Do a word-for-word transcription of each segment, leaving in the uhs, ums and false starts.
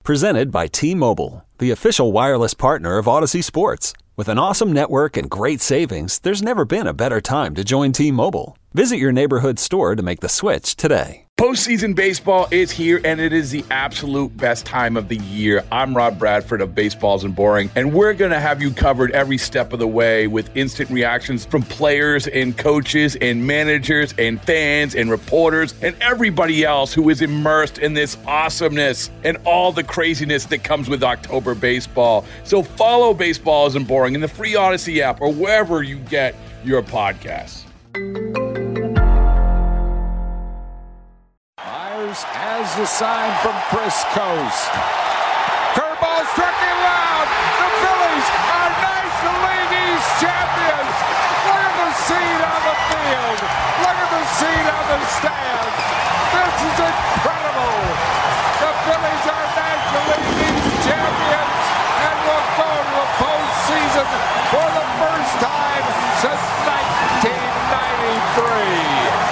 Presented by T-Mobile, the official wireless partner of Odyssey Sports. With an awesome network and great savings, there's never been a better time to join T-Mobile. Visit your neighborhood store to make the switch today. Postseason baseball is here, and it is the absolute best time of the year. I'm Rob Bradford of Baseballs and Boring, and we're going to have you covered every step of the way with instant reactions from players and coaches and managers and fans and reporters and everybody else who is immersed in this awesomeness and all the craziness that comes with October baseball. So follow Baseballs and Boring in the free Odyssey app or wherever you get your podcasts. Has the sign from Chris Coast. Curveball struck him out. The Phillies are National League East champions. Look at the scene on the field. Look at the scene on the stand. This is incredible. The Phillies are National League East champions and will go to the postseason for the first time since nineteen ninety-three.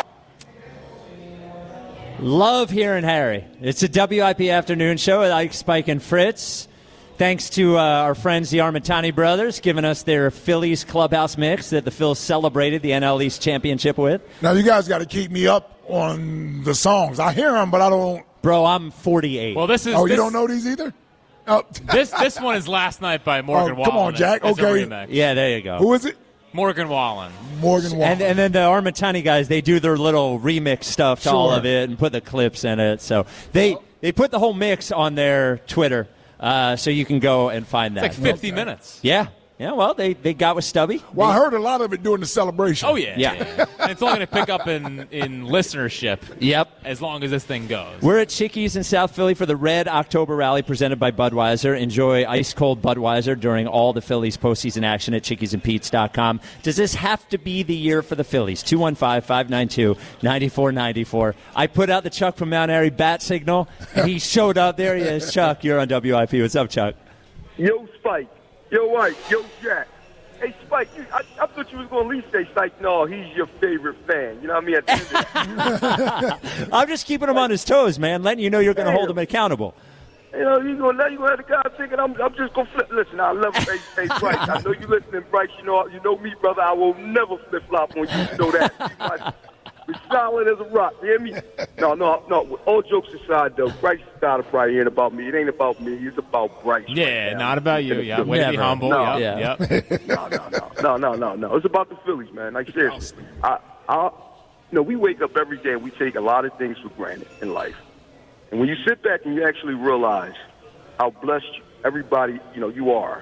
Love hearing Harry. It's a W I P afternoon show with Ike, Spike, and Fritz. Thanks to uh, our friends, the Armentani brothers, giving us their Phillies clubhouse mix that the Phils celebrated the N L East championship with. Now, you guys got to keep me up on the songs. I hear them, but I don't. Bro, I'm forty-eight. Well, this is. Oh, this, you don't know these either? Oh. this this one is Last Night by Morgan oh, Wallen. Come on, Jack. It's Okay. a remix. Yeah, there you go. Who is it? Morgan Wallen. Morgan Wallen. And, and then the Armentani guys, they do their little remix stuff to Sure. all of it and put the clips in it. So they, they put the whole mix on their Twitter, uh, so you can go and find that. It's like fifty okay. minutes. Yeah. Yeah, well, they, they got with Stubby. Well, they, I heard a lot of it during the celebration. Oh, yeah. Yeah. yeah. And it's only going to pick up in, in listenership. Yep. As long as this thing goes. We're at Chickies in South Philly for the Red October Rally presented by Budweiser. Enjoy ice-cold Budweiser during all the Phillies postseason action at chickies and pete's dot com. Does this have to be the year for the Phillies? two one five, five nine two, nine four nine four. I put out the Chuck from Mount Airy bat signal, and he showed up. There he is. Chuck, you're on W I P. What's up, Chuck? Yo, Spike. Yo, White. Yo, Jack. Hey, Spike, you, I, I thought you was going to at least say, Spike, no, he's your favorite fan. You know what I mean? At the end of the I'm just keeping him on his toes, man, letting you know you're going to hold him accountable. You know, you're going to have the guy thinking I'm, I'm just going to flip. Listen, I love hey, hey, Bryce. I know you listening, Bryce. You know, you know me, brother. I will never flip-flop on you. You know that. We're solid as a rock. You hear me? No, no, no. All jokes aside, though, Bryce started probably hearing about me. It ain't about me. It's about Bryce. Yeah, right not about you. Yeah, way to be humble. No, yeah. yeah. no, no, no, no, no, no, no. It's about the Phillies, man. Like, seriously. I, I, you know, we wake up every day and we take a lot of things for granted in life. And when you sit back and you actually realize how blessed everybody, you know, you are,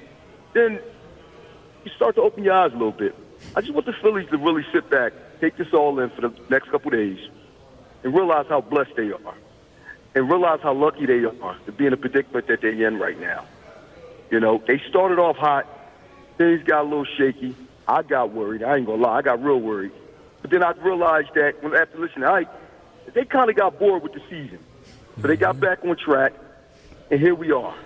then you start to open your eyes a little bit. I just want the Phillies to really sit back, take this all in for the next couple of days, and realize how blessed they are, and realize how lucky they are to be in the predicament that they're in right now. You know, they started off hot, things got a little shaky. I got worried. I ain't gonna lie, I got real worried. But then I realized that when after listening to Ike, they kind of got bored with the season, so they got back on track, and here we are.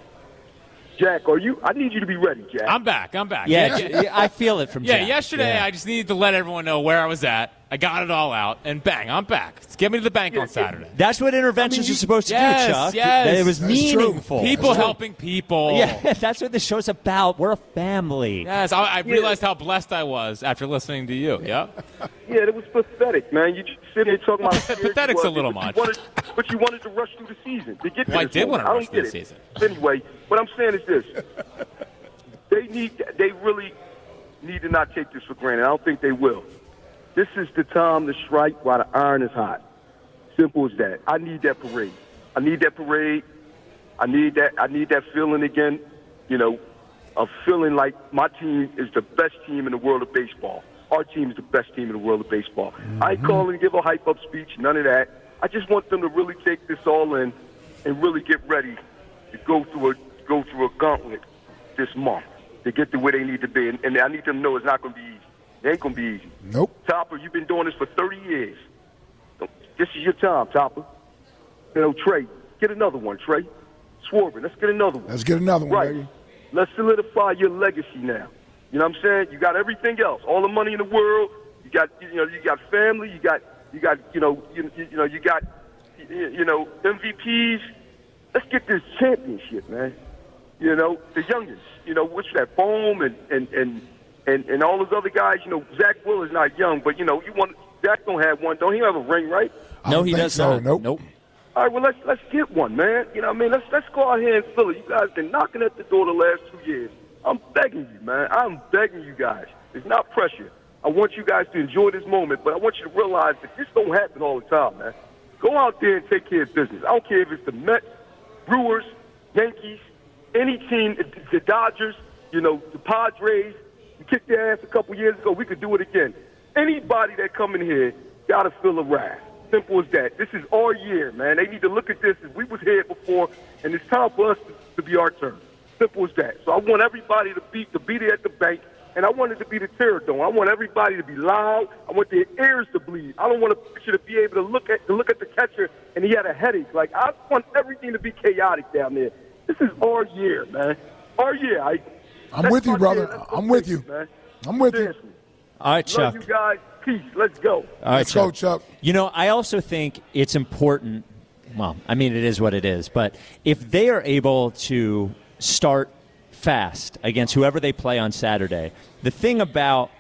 Jack, are you? I need you to be ready, Jack. I'm back. I'm back. Yeah, yeah. I feel it from yeah, Jack. yesterday yeah. I just needed to let everyone know where I was at. I got it all out, and bang, I'm back. Let's get me to the bank Yeah, on Saturday. That's what interventions I mean, are supposed to yes, do, Chuck. yes. It was That's meaningful. People helping people. Yeah, that's what the show's about. We're a family. Yes, I, I realized how blessed I was after listening to you. Yep. Yeah, it was pathetic, man. You just sit here talking about how serious Pathetic's you a little but much. You wanted, but you wanted to rush through the season to get to Well, I this did moment. want to I rush don't through get the it. season. Anyway, what I'm saying is this: they need, they really need to not take this for granted. I don't think they will. This is the time to strike while the iron is hot. Simple as that. I need that parade. I need that parade. I need that. I need that feeling again. You know, of feeling like my team is the best team in the world of baseball. Our team is the best team in the world of baseball. Mm-hmm. I ain't calling to give a hype up speech. None of that. I just want them to really take this all in and really get ready to go through a go through a gauntlet this month to get to where they need to be. And, and I need them to know it's not going to be easy. It ain't going to be easy. Nope. Topper, you've been doing this for thirty years. This is your time, Topper. You know, Trey, get another one, Trey. Swerving, let's get another one. Let's get another one, right. baby. Let's solidify your legacy now. You know what I'm saying? You got everything else, all the money in the world. You got, you know, you got family. You got, you got, you know, you, you know, you got, you know, M V Ps. let's get this championship, man. You know, the youngest, you know, which that Foam and, and, and, and, and all those other guys, you know, Zach Willer's not young, but, you know, you want Zach don't have one. Don't he have a ring, right? No, he does so. not. Nope. Nope. All right, well, let's let's get one, man. You know what I mean? Let's let's go out here and fill it. You guys been knocking at the door the last two years. I'm begging you, man. I'm begging you guys. It's not pressure. I want you guys to enjoy this moment, but I want you to realize that this don't happen all the time, man. Go out there and take care of business. I don't care if it's the Mets, Brewers, Yankees, any team, the Dodgers, you know, the Padres. You kicked their ass a couple years ago. We could do it again. Anybody that come in here got to feel a wrath. Simple as that. This is our year, man. They need to look at this as we was here before, and it's time for us to, to be our turn. Simple as that. So I want everybody to be to be there at the bank, and I want it to be the Terror Dome. I want everybody to be loud. I want their ears to bleed. I don't want a pitcher to be able to look at to look at the catcher and he had a headache. Like, I want everything to be chaotic down there. This is our year, man. Our year. I, I'm with you, brother. I'm with you. Man. I'm with Seriously. you. All right, Chuck. Love you guys. Peace. Let's go. All right, Let's go, Chuck. You know, I also think it's important. Well, I mean, it is what it is. But if they are able to start fast against whoever they play on Saturday, the thing about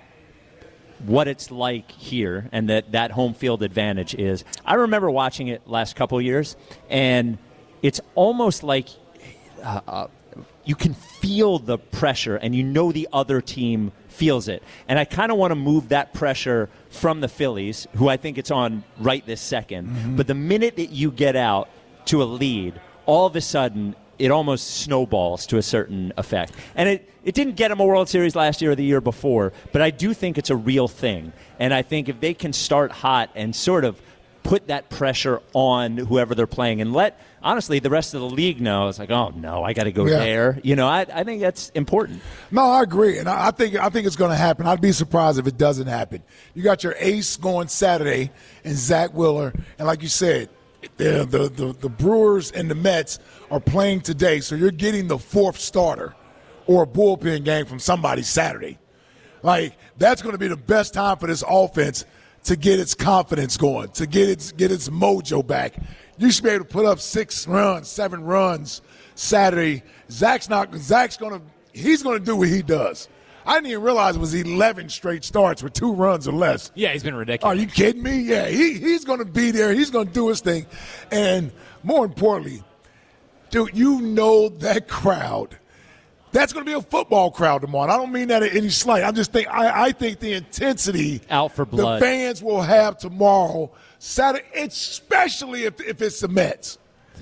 what it's like here and that, that home field advantage is, I remember watching it last couple of years, and it's almost like uh, uh, you can feel the pressure, and you know the other team feels it. And I kind of want to move that pressure from the Phillies, who I think it's on right this second. Mm-hmm. But the minute that you get out to a lead, all of a sudden it almost snowballs to a certain effect. And it, it didn't get them a World Series last year or the year before, but I do think it's a real thing. And I think if they can start hot and sort of put that pressure on whoever they're playing and let, honestly, the rest of the league know, it's like, oh, no, I got to go yeah. there. You know, I, I think that's important. No, I agree, and I, I think I think it's going to happen. I'd be surprised if it doesn't happen. You got your ace going Saturday and Zach Wheeler, and like you said, the, the, the, the Brewers and the Mets are playing today, so you're getting the fourth starter or a bullpen game from somebody Saturday. Like, that's going to be the best time for this offense to get its confidence going, to get its get its mojo back. You should be able to put up six runs, seven runs Saturday. Zach's not. Zach's gonna. He's gonna do what he does. I didn't even realize it was eleven straight starts with two runs or less. Yeah, he's been ridiculous. Are you kidding me? Yeah, he he's gonna be there. He's gonna do his thing, and more importantly, dude, you know that crowd. That's going to be a football crowd tomorrow. And I don't mean that in any slight. I just think I, I think the intensity out for blood the fans will have tomorrow, Saturday, especially if if it's the Mets.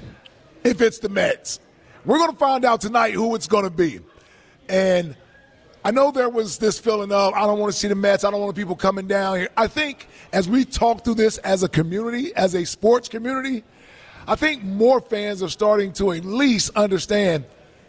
If it's the Mets, we're going to find out tonight who it's going to be. And I know there was this feeling of I don't want to see the Mets. I don't want people coming down here. I think as we talk through this as a community, as a sports community, I think more fans are starting to at least understand.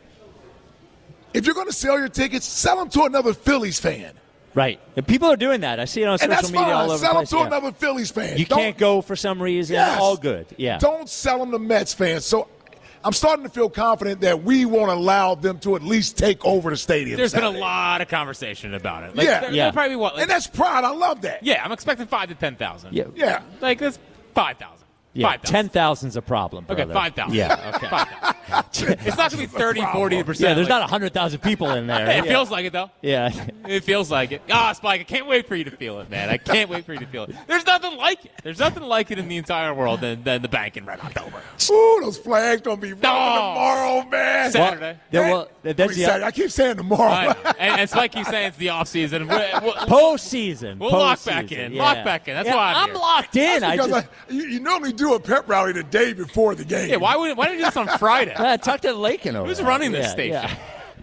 If you're going to sell your tickets, sell them to another Phillies fan. Right. And people are doing that. I see it on and social that's media fine. all over sell the place. Sell them to yeah. another Phillies fan. You Don't, can't go for some reason. Yes. All good. Yeah. Don't sell them to Mets fans. So I'm starting to feel confident that we won't allow them to at least take over the stadium. There's Saturday. been a lot of conversation about it. Like, yeah. there, yeah. Probably what, like, and that's pride. I love that. Yeah, I'm expecting five to ten thousand. Yeah. Yeah. Like that's five thousand. Yeah, ten thousand is a problem, brother. Okay, five thousand. Yeah, okay. five thousand. It's not going to be thirty, forty percent. Yeah, there's like, not one hundred thousand people in there. It yeah. feels like it, though. Yeah. It feels like it. Ah, oh, Spike, I can't wait for you to feel it, man. I can't wait for you to feel it. There's nothing like it. There's nothing like it in the entire world than, than the bank in Red October. Ooh, those flags going to be running Oh. tomorrow, man. Saturday. Yeah, well, I, that's mean, the Saturday. I keep saying tomorrow. I know. And, and Spike keeps saying it's the offseason. We'll, we'll, postseason. we'll Post lock back season. in. Yeah. Lock back in. That's yeah, why I'm I'm here. locked in. I Because just, I, you, you normally do a pep rally the day before the game. Yeah, why would why don't you do this on Friday? uh, tucked at Lakin over Who's there. running this Yeah, station?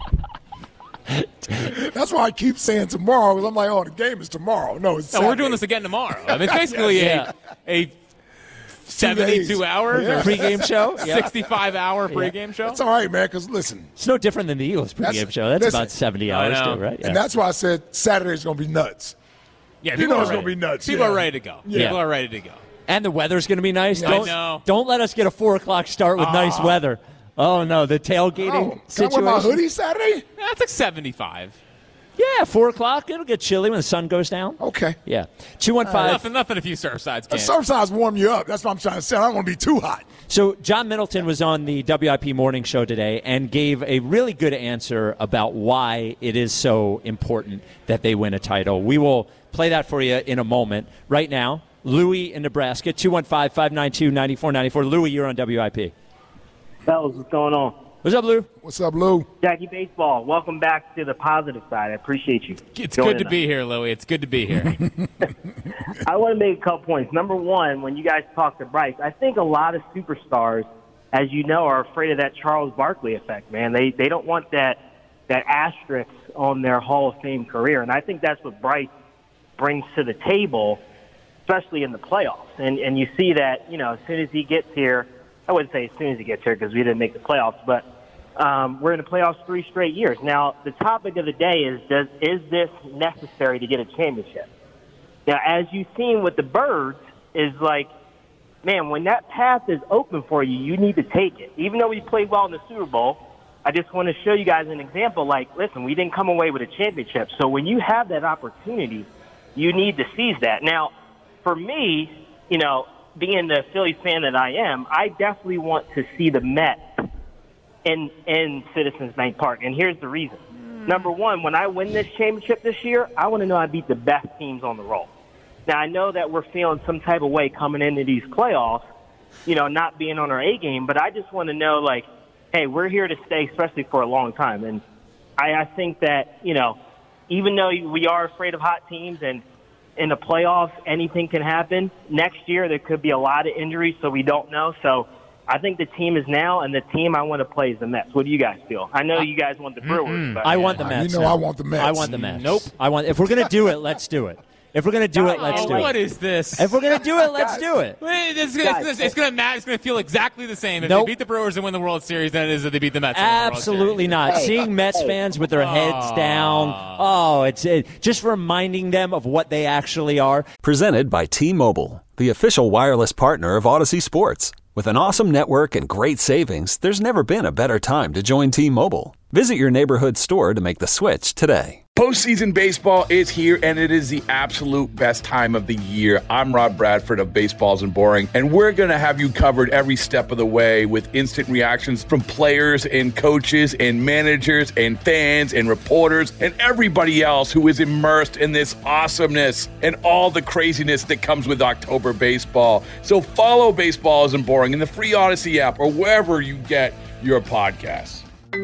yeah. That's why I keep saying tomorrow, because I'm like, oh, the game is tomorrow. No, it's No, we're Saturday. doing this again tomorrow. I mean, it's basically Yeah. a, a seventy-two hour Yeah. or Pregame show? Yeah. sixty-five hour pregame show. It's all right, man, because listen. It's no different than the Eagles pregame That's- show. That's listen, about seventy I hours, know. too, right? Yeah. And that's why I said Saturday's going to be nuts. Yeah, You people know are it's ready. gonna be nuts, People yeah. are ready to go. Yeah. People are ready to go. And the weather's going to be nice. Yeah. Don't, I know. don't let us get a four o'clock start with nice weather. Oh, no, the tailgating Oh, can I situation. wear my hoodie Saturday? That's like seventy-five. Yeah, four o'clock. It'll get chilly when the sun goes down. Okay. Yeah. two one five. Nothing, nothing a few Surfsides The can't. Surfsides warm you up. That's what I'm trying to say. I don't want to be too hot. So John Middleton was on the W I P Morning Show today and gave a really good answer about why it is so important that they win a title. We will play that for you in a moment. Right now, Louie in Nebraska, two one five, five nine two, nine four nine four. Louie, you're on W I P. Fellas, what's going on? What's up, Lou? What's up, Lou? Jackie Baseball, welcome back to the positive side. I appreciate you. It's joining good to us. be here, Louie. It's good to be here. I want to make a couple points. Number one, when you guys talk to Bryce, I think a lot of superstars, as you know, are afraid of that Charles Barkley effect, man. They they don't want that that asterisk on their Hall of Fame career, and I think that's what Bryce brings to the table, especially in the playoffs. And and you see that, you know, as soon as he gets here, I wouldn't say as soon as he gets here because we didn't make the playoffs, but um, we're in the playoffs three straight years. Now, the topic of the day is, does is this necessary to get a championship? Now, as you've seen with the Birds, is like, man, when that path is open for you, you need to take it. Even though we played well in the Super Bowl, I just want to show you guys an example. Like, listen, we didn't come away with a championship. So when you have that opportunity, you need to seize that. Now, for me, you know, being the Phillies fan that I am, I definitely want to see the Mets in, in Citizens Bank Park. And here's the reason. Number one, when I win this championship this year, I want to know I beat the best teams on the roll. Now, I know that we're feeling some type of way coming into these playoffs, you know, not being on our A game, but I just want to know, like, hey, we're here to stay, especially for a long time. And I, I think that, you know, even though we are afraid of hot teams and in the playoffs, anything can happen. Next year, there could be a lot of injuries, so we don't know. So I think the team is now, and the team I want to play is the Mets. What do you guys feel? I know you guys want the Brewers. But I want the Mets. You know now. I want the Mets. I want the Mets. Nope. I want. If we're gonna do it, let's do it. If we're gonna do it, let's oh, do it. what is this? If we're gonna do it, let's do it. Wait, It's, it's, it's, it's going to it's going to feel exactly the same if Nope. they beat the Brewers and win the World Series than it is if they beat the Mets. And win the World Absolutely Series. not. Hey, Seeing Mets hey. fans with their heads down, oh, it's it, just reminding them of what they actually are. Presented by T-Mobile, the official wireless partner of Odyssey Sports. With an awesome network and great savings, there's never been a better time to join T-Mobile. Visit your neighborhood store to make the switch today. Postseason baseball is here, and it is the absolute best time of the year. I'm Rob Bradford of Baseballs and Boring, and we're going to have you covered every step of the way with instant reactions from players and coaches and managers and fans and reporters and everybody else who is immersed in this awesomeness and all the craziness that comes with October baseball. So follow Baseballs and Boring in the free Odyssey app or wherever you get your podcasts.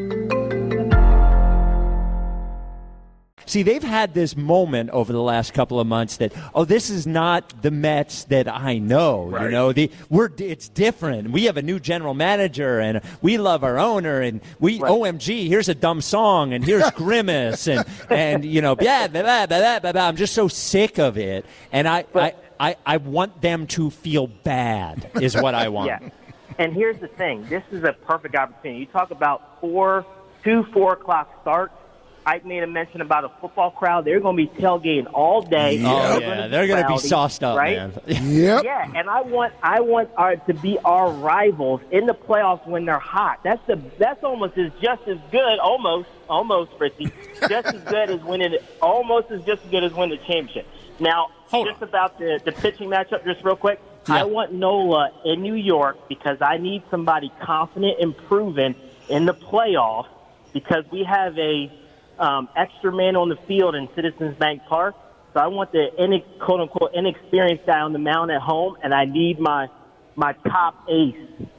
See, they've had this moment over the last couple of months that, oh, this is not the Mets that I know. Right. You know, the we're it's different. We have a new general manager, and we love our owner, and we Right. O M G, here's a dumb song, and here's Grimace, and and you know, blah, blah, blah, blah, blah, blah. I'm just so sick of it, and I I, I I want them to feel bad is what I want. Yeah. And here's the thing. This is a perfect opportunity. You talk about four, two, four o'clock starts. Ike made a mention about a football crowd. They're going to be tailgating all day. Oh, They're yeah, gonna they're going to be rowdy, sauced up, right? man. Yep. Yeah, and I want I want our to be our rivals in the playoffs when they're hot. That's the that's almost as just as good, almost almost Fritzy, just as good as winning. Almost as just as good as winning the championship. Now, Hold just on. about the the pitching matchup, just real quick. Yeah. I want Nola in New York because I need somebody confident and proven in the playoffs because we have a um, extra man on the field in Citizens Bank Park. So I want the in, quote unquote inexperienced guy on the mound at home, and I need my my top ace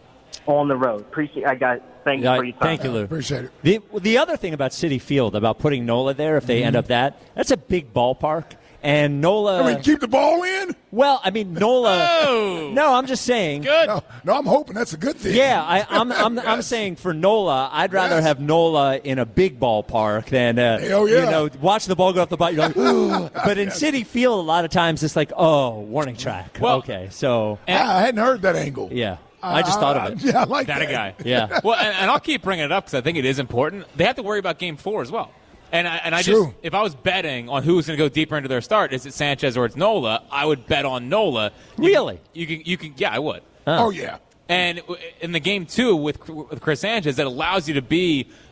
on the road. Appreciate I got thank you Yeah, for your time. thank you, Lou. Appreciate it. The the other thing about Citi Field, about putting Nola there, if they end up that, that's a big ballpark. And Nola, I mean, keep the ball in? well, I mean Nola. Oh. No, I'm just saying. Good. No, no, I'm hoping that's a good thing. Yeah, I, I'm I'm I'm Yes. saying for Nola, I'd rather Yes. have Nola in a big ballpark than uh, Hell yeah. you know watch the ball go off the butt. You're like, ooh. But in Citi Field, a lot of times it's like, oh, warning track. Well- okay, so I, I hadn't heard that angle. yeah, I just thought of it. Yeah, I like That that. a guy. Yeah. Well, and, and I'll keep bringing it up because I think it is important. They have to worry about Game Four as well. And I, and I True. just, if I was betting on who's going to go deeper into their start, is it Sanchez or it's Nola? I would bet on Nola. You Really? Can, you can, you can, yeah, I would. Oh, yeah. And in the game two with with Chris Sanchez, that allows you to be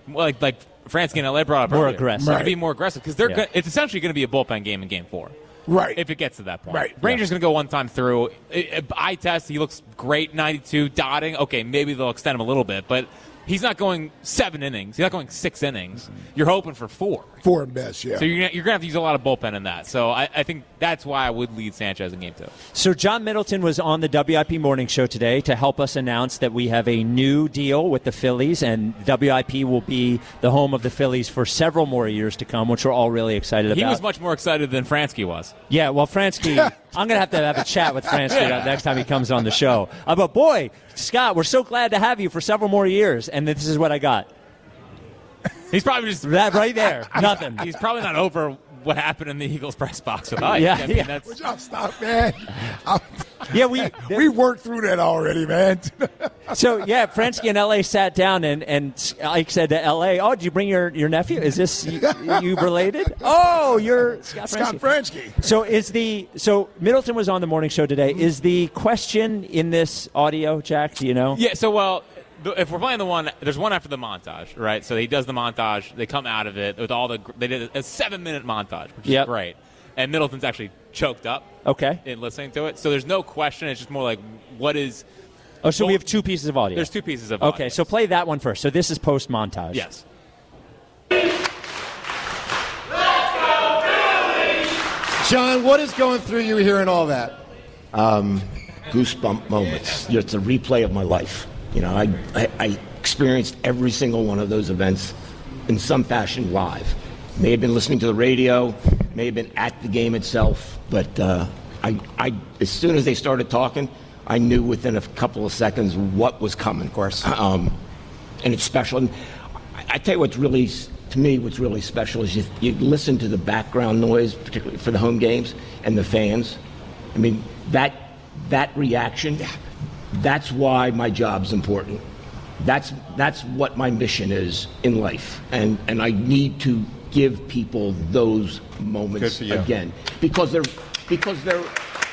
like like Fransky and L A brought up More earlier. aggressive. They're going to be more aggressive because they're Yeah. go- it's essentially going to be a bullpen game in Game Four. Right. If it gets to that point. Right. Rangers going to go one time through. I- I- Eye test, he looks great, ninety-two, dotting. Okay, maybe they'll extend him a little bit, but he's not going seven innings. He's not going six innings. You're hoping for four. Four and best, yeah. So you're gonna, you're going to have to use a lot of bullpen in that. So I, I think that's why I would lead Sanchez in Game Two. So John Middleton was on the W I P Morning Show today to help us announce that we have a new deal with the Phillies, and W I P will be the home of the Phillies for several more years to come, which we're all really excited about. He was much more excited than Fransky was. Yeah, well, Fransky, I'm going to have to have a chat with Fransky next time he comes on the show. Uh, but, boy, Scott, we're so glad to have you for several more years, and this is what I got. He's probably just that right there. Nothing. He's probably not over what happened in the Eagles press box with Ike. Yeah, I mean, yeah. that's, Would y'all stop, man? I'm- Yeah, we we worked through that already, man. So, yeah, Fransky and L A sat down, and, and Ike said to L A, oh, did you bring your, your nephew? Is this you, you related? Oh, you're Scott Fransky. Scott Fransky. So is the so Middleton was on the morning show today. Is the question in this audio, Jack? Do you know? yeah, so, well, the- if we're playing the one, there's one after the montage, right? So he does the montage. They come out of it with all the – they did a seven-minute montage, which Yep. is great. And Middleton's actually choked up Okay. in listening to it. So there's no question. It's just more like what is Oh, so we have two pieces of audio. – there's two pieces of Okay, audio. so play that one first. So this is post montage. Yes. John, what is going through you hearing all that? Um, goosebump moments. It's a replay of my life. You know, I, I, I experienced every single one of those events in some fashion live. May have been listening to the radio, may have been at the game itself, but uh, I, I, as soon as they started talking, I knew within a couple of seconds what was coming. Of course. Um, and it's special. And I, I tell you what's really, to me, what's really special is you, you listen to the background noise, particularly for the home games, and the fans. I mean, that that reaction, that's why my job's important. That's that's what my mission is in life, and and I need to give people those moments Good for you. again because they're because they're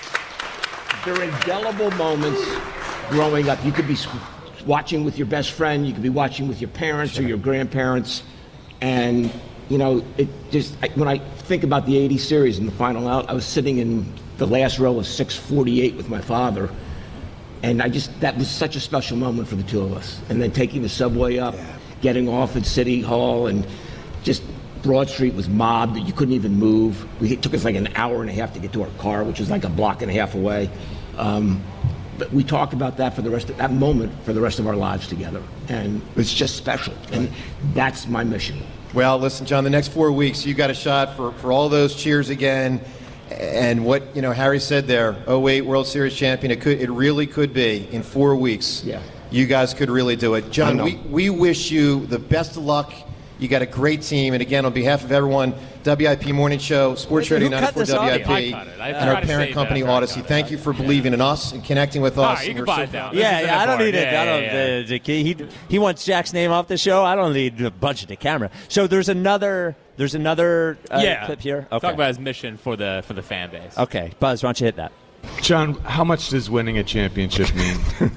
they're indelible moments growing up. You could be watching with your best friend, you could be watching with your parents or your grandparents, and you know it just I, when I think about the eighty series and the final out, I was sitting in the last row of six forty-eight with my father. And I just, that was such a special moment for the two of us. And then taking the subway up, yeah. getting off at City Hall, and just Broad Street was mobbed. You couldn't even move. We, it took us like an hour and a half to get to our car, which was like a block and a half away. Um, but we talked about that for the rest of that moment for the rest of our lives together. And it's just special. And that's my mission. Well, listen, John, the next four weeks, you got a shot for, for all those cheers again. And what, you know, Harry said there, oh eight World Series champion, it could, it really could be in four weeks. Yeah. You guys could really do it. John, we, we wish you the best of luck. You got a great team. And again, on behalf of everyone, W I P Morning Show, Sports Radio ninety-four W I P, I cut it. I and our tried to parent save company, that. I Odyssey. cut it. Thank you for believing in us and connecting with All us. right, you And can we're buy so it down. proud. This Yeah, is yeah, I don't important. need it. Yeah, I don't. yeah, yeah. The, the, he he wants Jack's name off the show. I don't need a bunch of the camera. So there's another there's another uh, yeah. clip here. Okay. Talk about his mission for the for the fan base. Okay, Buzz, why don't you hit that? John, how much does winning a championship mean?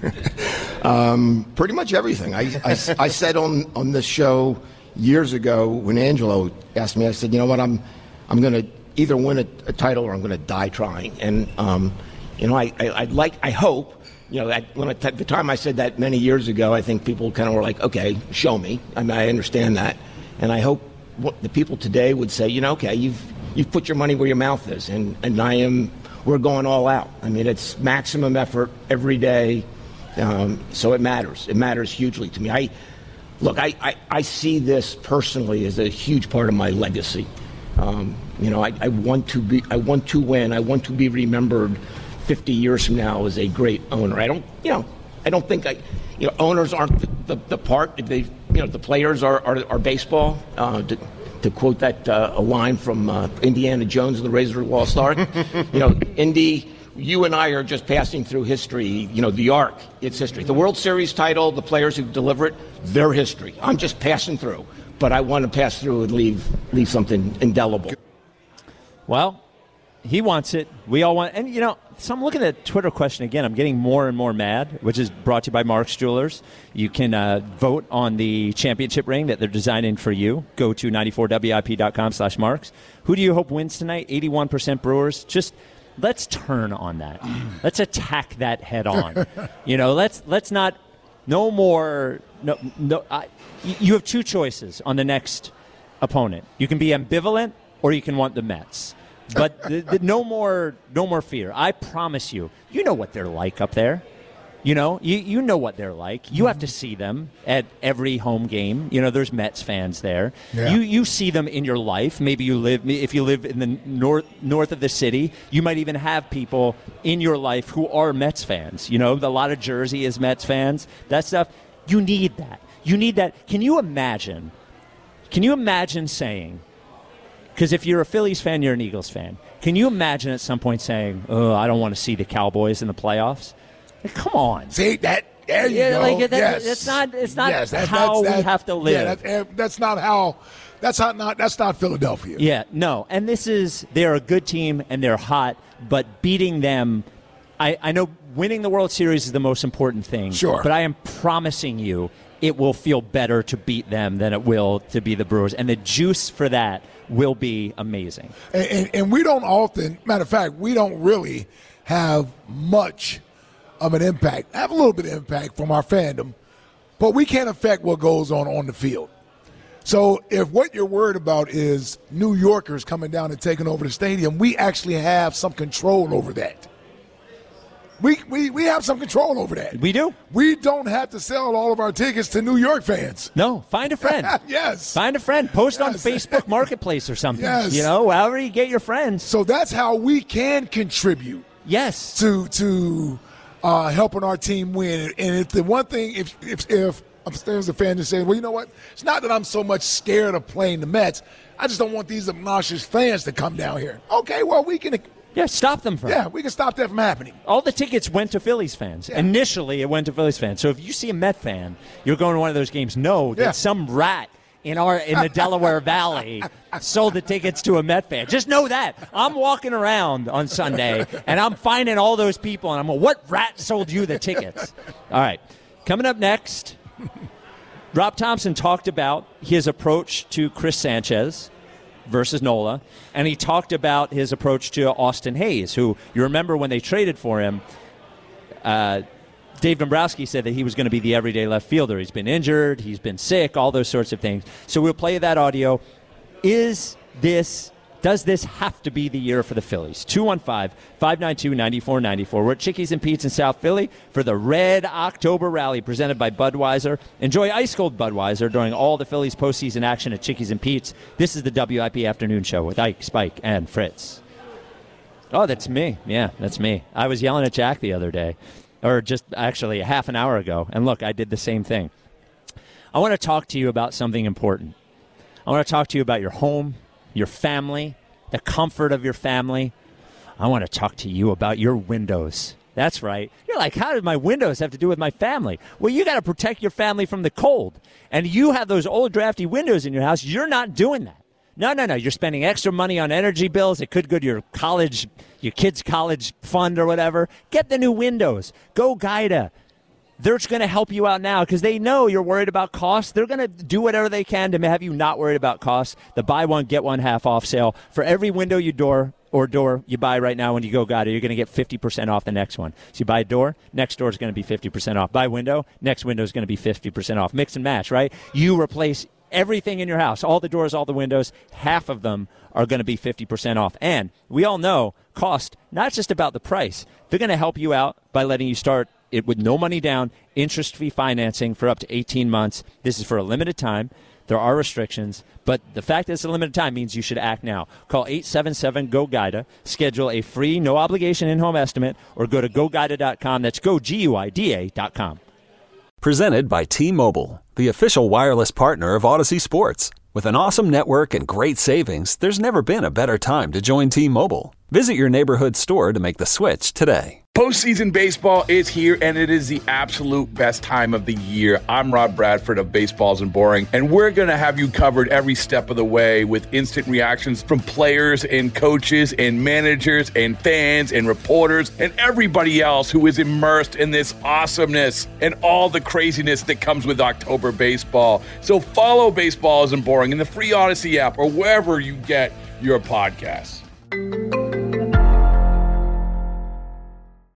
Um, pretty much everything. I, I, I said on, on this show years ago when Angelo asked me, I said, you know what, I'm I'm going to either win a, a title or I'm going to die trying. And, um, you know, I, I, I'd like, I hope, you know, that when I, at the time I said that many years ago, I think people kind of were like, okay, show me. I mean, I understand that. And I hope what the people today would say, you know, okay, you've you've put your money where your mouth is. And, and I am, we're going all out. I mean, it's maximum effort every day. Um, so it matters. It matters hugely to me. I Look, I, I, I see this personally as a huge part of my legacy. Um, you know, I, I want to be, I want to win. I want to be remembered fifty years from now as a great owner. I don't, you know, I don't think I, you know, owners aren't the, the, the part. They, you know, the players are are, are baseball. Uh, to, to quote that uh, a line from uh, Indiana Jones and the Razor Lost Ark, you know, Indy. You and I are just passing through history. You know, the arc, it's history. The World Series title, the players who deliver it, their history. I'm just passing through. But I want to pass through and leave leave something indelible. Well, He wants it. We all want. And, you know, so I'm looking at the Twitter question again. I'm getting more and more mad, which is brought to you by Mark's Jewelers. You can uh, vote on the championship ring that they're designing for you. Go to ninety-four W I P dot com slash Marks. Who do you hope wins tonight? eighty-one percent Brewers. Just let's turn on that. Let's attack that head on. You know, let's let's not. No more. No, no. I, you have two choices on the next opponent. You can be ambivalent, or you can want the Mets. But the, the, no more, no more fear. I promise you. You know what they're like up there. You know, you you know what they're like. You have to see them at every home game. You know, there's Mets fans there. Yeah. You you see them in your life. Maybe you live if you live in the north north of the city. You might even have people in your life who are Mets fans. You know, a lot of Jersey is Mets fans. That stuff. You need that. You need that. Can you imagine? Can you imagine saying? Because if you're a Phillies fan, you're an Eagles fan. Can you imagine at some point saying, "Oh, I don't want to see the Cowboys in the playoffs"? Like, come on. See that? There you yeah, go. Like, that, yes. That's not. It's not yes, that, how that's, we that, have to live. Yeah, that, that's not how. That's not, not. That's not Philadelphia. Yeah, no. And this is. They're a good team and they're hot, but beating them. I, I know winning the World Series is the most important thing. Sure. But I am promising you, it will feel better to beat them than it will to be the Brewers, and the juice for that will be amazing. And, and, and we don't often, matter of fact, we don't really have much of an impact. Have a little bit of impact from our fandom, but we can't affect what goes on on the field. So if what you're worried about is New Yorkers coming down and taking over the stadium, we actually have some control over that. We, we we have some control over that. We do. We don't have to sell all of our tickets to New York fans. No, find a friend. Yes. Find a friend. Post yes. on Facebook Marketplace or something. Yes. You know, however you get your friends. So that's how we can contribute. Yes. To to uh, helping our team win. And if the one thing, if if if there's a fan that says, well, you know what? It's not that I'm so much scared of playing the Mets. I just don't want these obnoxious fans to come down here. Okay, well, we can. Yeah, stop them from Yeah, we can stop that from happening. All the tickets went to Phillies fans. Yeah. Initially, it went to Phillies fans. So if you see a Met fan, you're going to one of those games, know that Yeah. some rat in our in the Delaware Valley sold the tickets to a Met fan. Just know that. I'm walking around on Sunday, and I'm finding all those people, and I'm going, what rat sold you the tickets? All right. Coming up next, Rob Thompson talked about his approach to Chris Sanchez versus Nola, and he talked about his approach to Austin Hayes, who you remember when they traded for him, uh, Dave Dombrowski said that he was going to be the everyday left fielder. He's been injured, he's been sick, all those sorts of things. So we'll play that audio. Is this, does this have to be the year for the Phillies? two one five, five nine two, nine four nine four. We're at Chickies and Pete's in South Philly for the Red October Rally presented by Budweiser. Enjoy ice-cold Budweiser during all the Phillies postseason action at Chickies and Pete's. This is the W I P Afternoon Show with Ike, Spike, and Fritz. Oh, that's me. Yeah, that's me. I was yelling at Jack the other day, or just actually a half an hour ago, and look, I did the same thing. I want to talk to you about something important. I want to talk to you about your home, your family, the comfort of your family. I want to talk to you about your windows. That's right. You're like, how did my windows have to do with my family? Well, you got to protect your family from the cold. And you have those old drafty windows in your house. You're not doing that. No, no, no. You're spending extra money on energy bills. It could go to your college, your kid's college fund or whatever. Get the new windows. Go Guida. They're going to help you out now because they know you're worried about costs. They're going to do whatever they can to have you not worried about costs. The buy one, get one half off sale. For every window you door or door you buy right now when you go Guida, you're going to get fifty percent off the next one. So you buy a door, next door is going to be fifty percent off. Buy a window, next window is going to be fifty percent off. Mix and match, right? You replace everything in your house, all the doors, all the windows, half of them are going to be fifty percent off. And we all know cost, not just about the price. They're going to help you out by letting you start it with no money down, interest-free financing for up to eighteen months. This is for a limited time. There are restrictions, but the fact that it's a limited time means you should act now. Call eight seven seven, G O GUIDA, schedule a free, no-obligation in-home estimate, or go to go guida dot com. That's go, G U I D A dot com. Presented by T-Mobile, the official wireless partner of Odyssey Sports. With an awesome network and great savings, there's never been a better time to join T-Mobile. Visit your neighborhood store to make the switch today. Postseason baseball is here, and it is the absolute best time of the year. I'm Rob Bradford of Baseballs and Boring, and we're going to have you covered every step of the way with instant reactions from players and coaches and managers and fans and reporters and everybody else who is immersed in this awesomeness and all the craziness that comes with October baseball. So follow Baseballs and Boring in the free Odyssey app or wherever you get your podcasts.